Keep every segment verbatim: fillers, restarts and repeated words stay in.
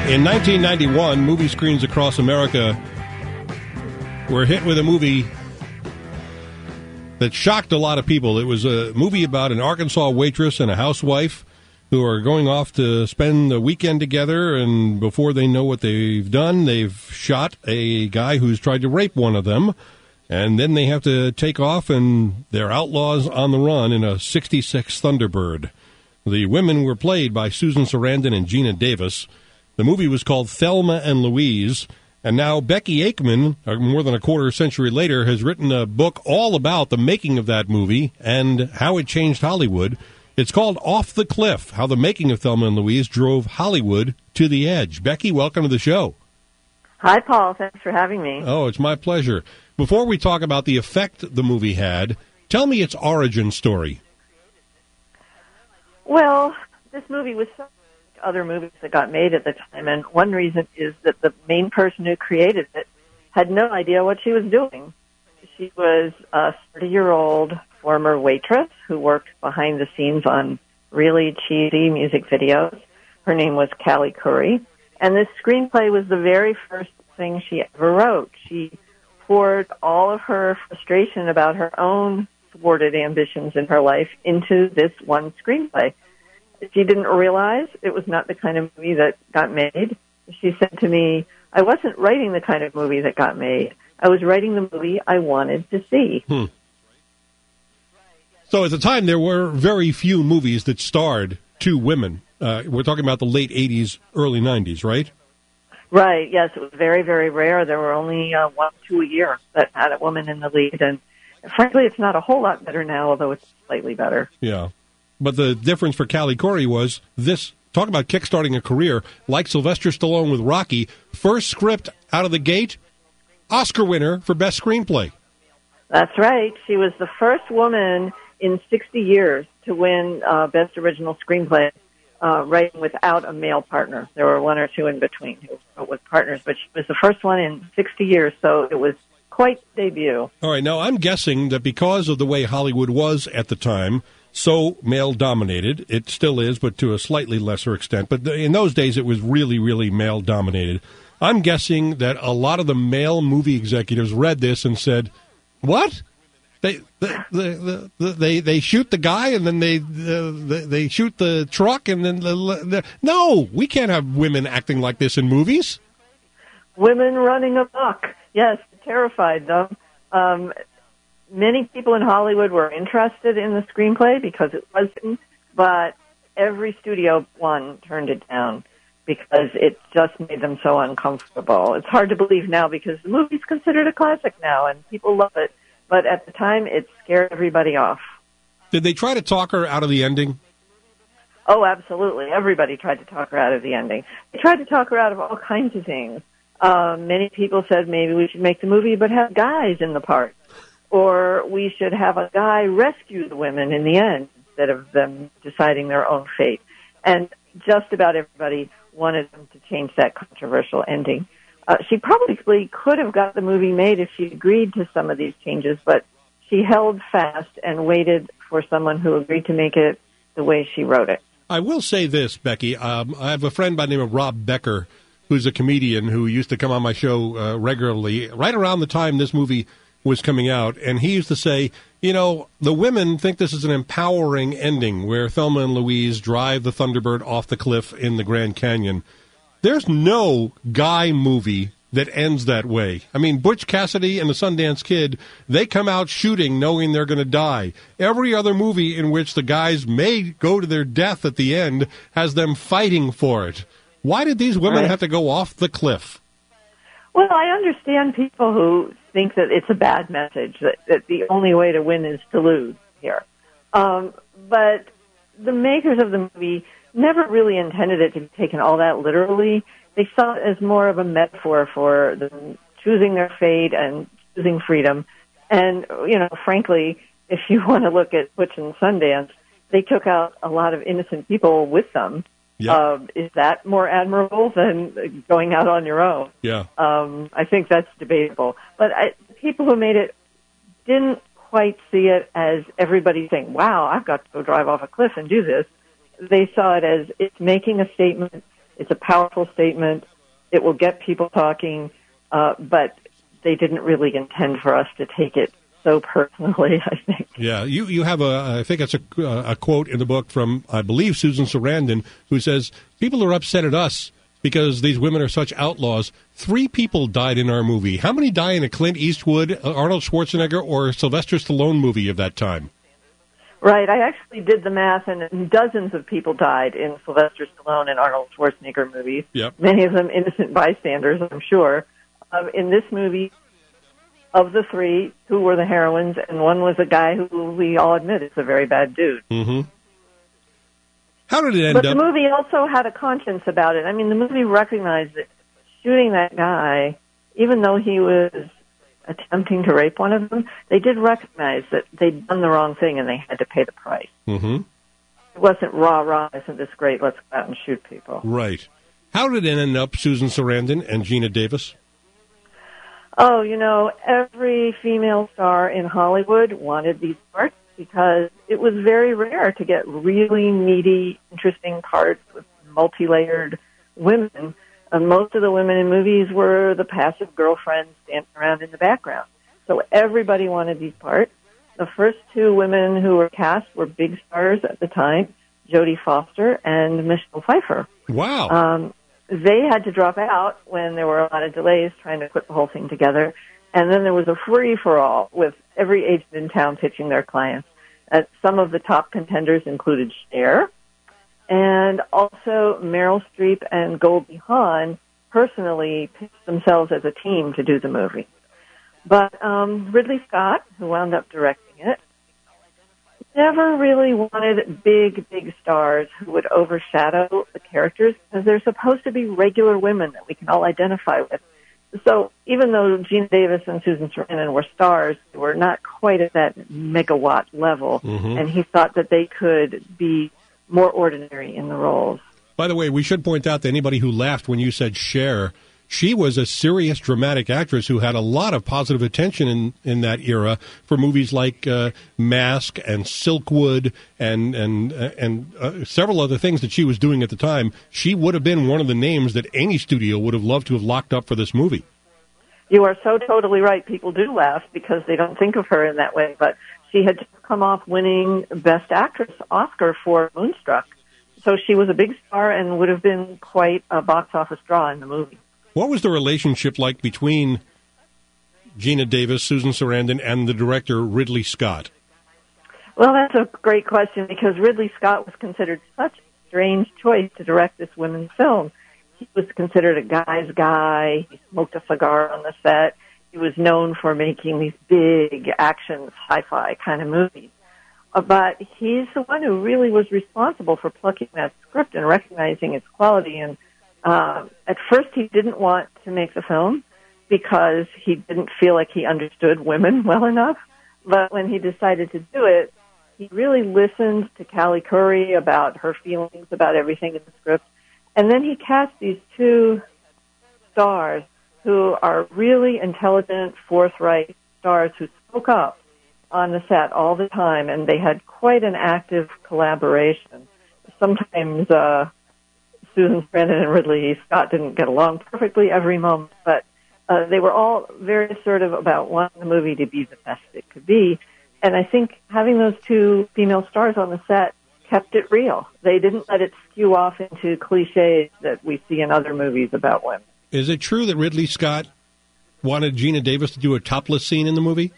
In nineteen ninety-one, movie screens across America were hit with a movie that shocked a lot of people. It was a movie about an Arkansas waitress and a housewife who are going off to spend the weekend together, and before they know what they've done, they've shot a guy who's tried to rape one of them, and then they have to take off, and they're outlaws on the run in a sixty-six Thunderbird. The women were played by Susan Sarandon and Gina Davis. The movie was called Thelma and Louise, and now Becky Aikman, more than a quarter century later, has written a book all about the making of that movie and how it changed Hollywood. It's called Off the Cliff, How the Making of Thelma and Louise Drove Hollywood to the Edge. Becky, welcome to the show. Hi, Paul. Thanks for having me. Oh, it's my pleasure. Before we talk about the effect the movie had, tell me its origin story. Well, this movie was so other movies that got made at the time, and one reason is that the main person who created it had no idea what she was doing. She was a thirty-year-old former waitress who worked behind the scenes on really cheesy music videos. Her name was Callie Curry, and this screenplay was the very first thing she ever wrote. She poured all of her frustration about her own thwarted ambitions in her life into this one screenplay. She didn't realize it was not the kind of movie that got made. She said to me, I wasn't writing the kind of movie that got made. I was writing the movie I wanted to see. Hmm. So at the time, there were very few movies that starred two women. Uh, we're talking about the late eighties, early nineties, right? Right, yes. It was very, very rare. There were only uh, one, two a year that had a woman in the lead. And frankly, it's not a whole lot better now, although it's slightly better. Yeah. But the difference for Callie Curry was this, talk about kickstarting a career, like Sylvester Stallone with Rocky, first script out of the gate, Oscar winner for Best Screenplay. That's right. She was the first woman in sixty years to win uh, Best Original Screenplay, uh, writing without a male partner. There were one or two in between who wrote with partners, but she was the first one in sixty years, so it was quite a debut. All right, now I'm guessing that because of the way Hollywood was at the time, so male-dominated. It still is, but to a slightly lesser extent. But in those days, it was really, really male-dominated. I'm guessing that a lot of the male movie executives read this and said, what? They the, the, the, they they shoot the guy, and then they uh, they, they shoot the truck, and then... The, the, no, we can't have women acting like this in movies. Women running amok. Yes, terrified them. Um Many people in Hollywood were interested in the screenplay because it was written, but every studio one turned it down because it just made them so uncomfortable. It's hard to believe now because the movie's considered a classic now and people love it, but at the time it scared everybody off. Did they try to talk her out of the ending? Oh, absolutely. Everybody tried to talk her out of the ending. They tried to talk her out of all kinds of things. Uh, many people said maybe we should make the movie but have guys in the part. Or we should have a guy rescue the women in the end instead of them deciding their own fate. And just about everybody wanted them to change that controversial ending. Uh, she probably could have got the movie made if she agreed to some of these changes, but she held fast and waited for someone who agreed to make it the way she wrote it. I will say this, Becky. Um, I have a friend by the name of Rob Becker, who's a comedian who used to come on my show uh, regularly, right around the time this movie was coming out, and he used to say, you know, the women think this is an empowering ending where Thelma and Louise drive the Thunderbird off the cliff in the Grand Canyon. There's no guy movie that ends that way. I mean, Butch Cassidy and the Sundance Kid, they come out shooting knowing they're going to die. Every other movie in which the guys may go to their death at the end has them fighting for it. Why did these women right. have to go off the cliff? Well, I understand people who think that it's a bad message, that, that the only way to win is to lose here. Um, but the makers of the movie never really intended it to be taken all that literally. They saw it as more of a metaphor for them choosing their fate and choosing freedom. And, you know, frankly, if you want to look at Butch and Sundance, they took out a lot of innocent people with them. Yep. Um, is that more admirable than going out on your own? Yeah. Um, I think that's debatable. But I, people who made it didn't quite see it as everybody saying, wow, I've got to go drive off a cliff and do this. They saw it as it's making a statement. It's a powerful statement. It will get people talking, uh, but they didn't really intend for us to take it so personally, I think. Yeah, you, you have a, I think it's a, a quote in the book from, I believe, Susan Sarandon, who says, people are upset at us because these women are such outlaws. Three people died in our movie. How many die in a Clint Eastwood, Arnold Schwarzenegger, or Sylvester Stallone movie of that time? Right. I actually did the math, and dozens of people died in Sylvester Stallone and Arnold Schwarzenegger movies. Yep. Many of them innocent bystanders, I'm sure. Um, in this movie, of the three, two were the heroines, and one was a guy who we all admit is a very bad dude. Mm-hmm. How did it end but up? But the movie also had a conscience about it. I mean, the movie recognized that shooting that guy, even though he was attempting to rape one of them, they did recognize that they'd done the wrong thing and they had to pay the price. Mm-hmm. It wasn't rah, rah, isn't this great, let's go out and shoot people. Right. How did it end up, Susan Sarandon and Geena Davis? Oh, you know, every female star in Hollywood wanted these parts because it was very rare to get really meaty, interesting parts with multi-layered women. Uh, most of the women in movies were the passive girlfriends standing around in the background. So everybody wanted these parts. The first two women who were cast were big stars at the time, Jodie Foster and Michelle Pfeiffer. Wow. Um, they had to drop out when there were a lot of delays trying to put the whole thing together. And then there was a free-for-all with every agent in town pitching their clients. Uh, some of the top contenders included Cher, and also Meryl Streep and Goldie Hawn personally pitched themselves as a team to do the movie. But um, Ridley Scott, who wound up directing it, never really wanted big, big stars who would overshadow the characters because they're supposed to be regular women that we can all identify with. So even though Geena Davis and Susan Sarandon were stars, they were not quite at that megawatt level, mm-hmm. and he thought that they could be more ordinary in the roles. By the way, we should point out to anybody who laughed when you said Cher, she was a serious dramatic actress who had a lot of positive attention in, in that era for movies like uh, Mask and Silkwood and and uh, and uh, several other things that she was doing at the time. She would have been one of the names that any studio would have loved to have locked up for this movie. You are so totally right. People do laugh because they don't think of her in that way, but she had just come off winning Best Actress Oscar for Moonstruck. So she was a big star and would have been quite a box office draw in the movie. What was the relationship like between Geena Davis, Susan Sarandon, and the director Ridley Scott? Well, that's a great question because Ridley Scott was considered such a strange choice to direct this women's film. He was considered a guy's guy. He smoked a cigar on the set. He was known for making these big action, sci-fi kind of movies. Uh, but he's the one who really was responsible for plucking that script and recognizing its quality. And uh, at first he didn't want to make the film because he didn't feel like he understood women well enough. But when he decided to do it, he really listened to Callie Curry about her feelings about everything in the script. And then he cast these two stars who are really intelligent, forthright stars who spoke up on the set all the time, and they had quite an active collaboration. Sometimes uh, Susan Sarandon and Ridley Scott didn't get along perfectly every moment, but uh, they were all very assertive about wanting the movie to be the best it could be. And I think having those two female stars on the set kept it real. They didn't let it skew off into cliches that we see in other movies about women. Is it true that Ridley Scott wanted Geena Davis to do a topless scene in the movie?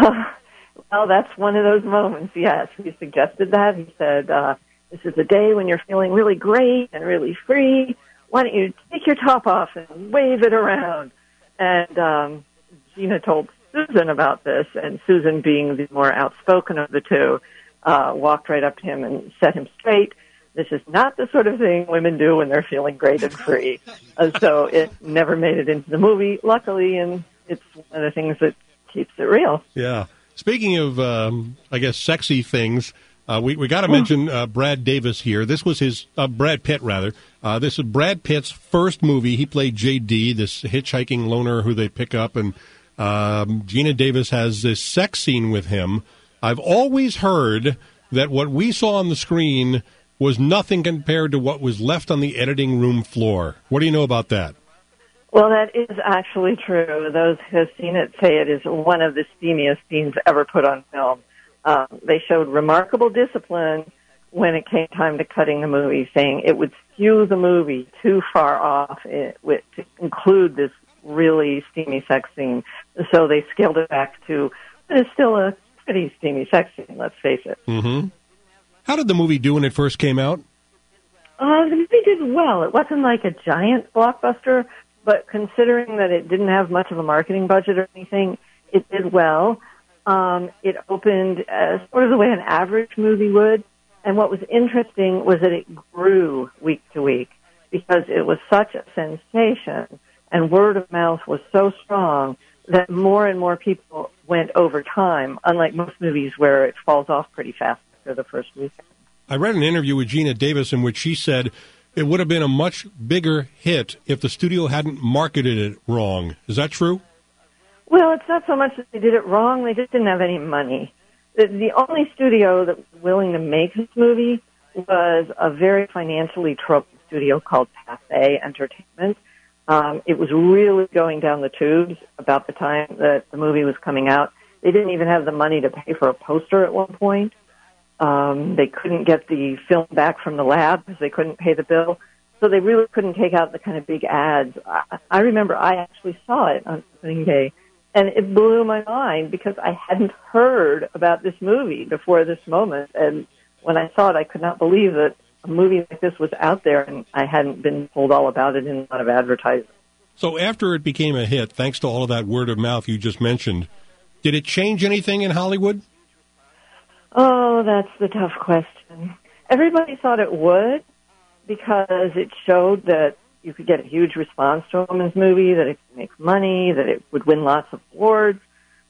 Well, that's one of those moments, yes. He suggested that. He said, uh, this is a day when you're feeling really great and really free. Why don't you take your top off and wave it around? And um, Geena told Susan about this, and Susan, being the more outspoken of the two, uh, walked right up to him and set him straight. This is not the sort of thing women do when they're feeling great and free. uh, so it never made it into the movie, luckily, and it's one of the things that keeps it real. Yeah. Speaking of, um, I guess, sexy things, uh, we we got to mention uh, Brad Davis here. This was his, uh, Brad Pitt, rather. Uh, this is Brad Pitt's first movie. He played J D, this hitchhiking loner who they pick up, and um, Geena Davis has this sex scene with him. I've always heard that what we saw on the screen was nothing compared to what was left on the editing room floor. What do you know about that? Well, that is actually true. Those who have seen it say it is one of the steamiest scenes ever put on film. Um, they showed remarkable discipline when it came time to cutting the movie, saying it would skew the movie too far off it, with, to include this really steamy sex scene. So they scaled it back to, it is still a pretty steamy sex scene, let's face it. Mm-hmm. How did the movie do when it first came out? Uh, the movie did well. It wasn't like a giant blockbuster, but considering that it didn't have much of a marketing budget or anything, it did well. Um, it opened uh, sort of the way an average movie would. And what was interesting was that it grew week to week because it was such a sensation and word of mouth was so strong that more and more people went over time, unlike most movies where it falls off pretty fast after the first weekend. I read an interview with Geena Davis in which she said it would have been a much bigger hit if the studio hadn't marketed it wrong. Is that true? Well, it's not so much that they did it wrong. They just didn't have any money. The, the only studio that was willing to make this movie was a very financially troubled studio called Pathé Entertainment. Um, it was really going down the tubes about the time that the movie was coming out. They didn't even have the money to pay for a poster at one point. Um, they couldn't get the film back from the lab because they couldn't pay the bill. So they really couldn't take out the kind of big ads. I, I remember I actually saw it on opening day. And it blew my mind because I hadn't heard about this movie before this moment. And when I saw it, I could not believe that a movie like this was out there and I hadn't been told all about it in a lot of advertising. So after it became a hit, thanks to all of that word of mouth you just mentioned, did it change anything in Hollywood? Oh, that's the tough question. Everybody thought it would because it showed that you could get a huge response to a woman's movie, that it could make money, that it would win lots of awards.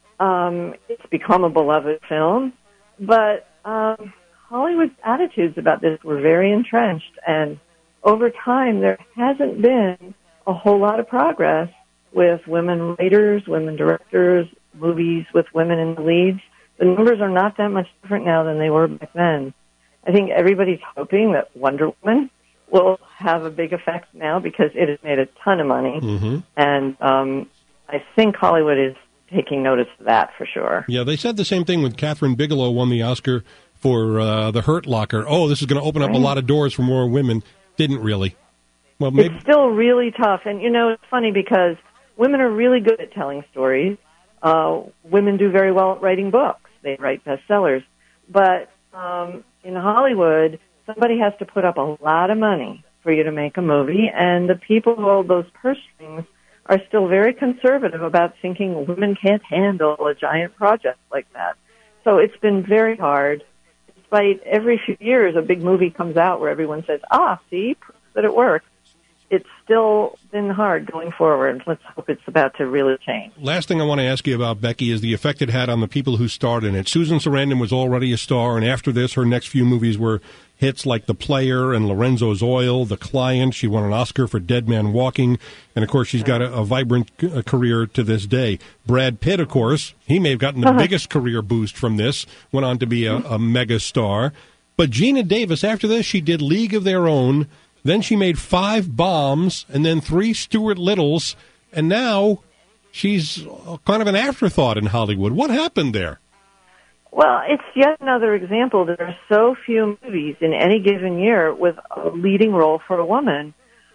Um, it's become a beloved film. But um, Hollywood's attitudes about this were very entrenched, and over time there hasn't been a whole lot of progress with women writers, women directors, movies with women in the leads. The numbers are not that much different now than they were back then. I think everybody's hoping that Wonder Woman will have a big effect now because it has made a ton of money. Mm-hmm. And um, I think Hollywood is taking notice of that for sure. Yeah, they said the same thing when Catherine Bigelow won the Oscar for uh, The Hurt Locker. Oh, this is going to open up right. a lot of doors for more women. Didn't really. Well, maybe. It's still really tough. And, you know, it's funny because women are really good at telling stories. Uh, women do very well at writing books. They write bestsellers. But um, in Hollywood, somebody has to put up a lot of money for you to make a movie, and the people who hold those purse strings are still very conservative about thinking women can't handle a giant project like that. So it's been very hard. Despite every few years a big movie comes out where everyone says, ah, see, proof that it works. It's still been hard going forward. Let's hope it's about to really change. Last thing I want to ask you about, Becky, is the effect it had on the people who starred in it. Susan Sarandon was already a star, and after this, her next few movies were hits like The Player and Lorenzo's Oil, The Client. She won an Oscar for Dead Man Walking, and, of course, she's got a, a vibrant c- career to this day. Brad Pitt, of course, he may have gotten the uh-huh. biggest career boost from this, went on to be a, a mega star. But Geena Davis, after this, she did League of Their Own. Then she made Five Bombs, and then three Stuart Littles, and now she's kind of an afterthought in Hollywood. What happened there? Well, it's yet another example. There are so few movies in any given year with a leading role for a woman.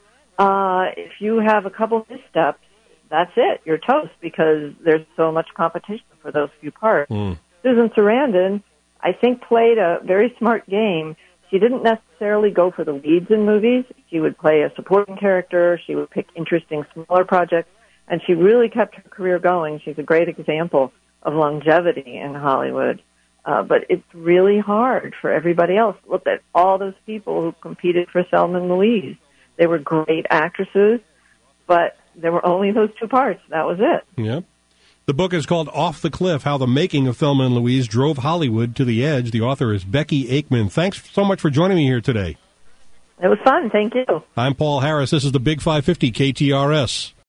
Uh, if you have a couple missteps, that's it. You're toast because there's so much competition for those few parts. Mm. Susan Sarandon, I think, played a very smart game. She didn't necessarily go for the leads in movies. She would play a supporting character. She would pick interesting, smaller projects. And she really kept her career going. She's a great example of longevity in Hollywood. Uh, but it's really hard for everybody else. Look at all those people who competed for Thelma and Louise. They were great actresses, but there were only those two parts. That was it. Yep. The book is called Off the Cliff, How the Making of Thelma and Louise Drove Hollywood to the Edge. The author is Becky Aikman. Thanks so much for joining me here today. It was fun. Thank you. I'm Paul Harris. This is the Big five fifty K T R S.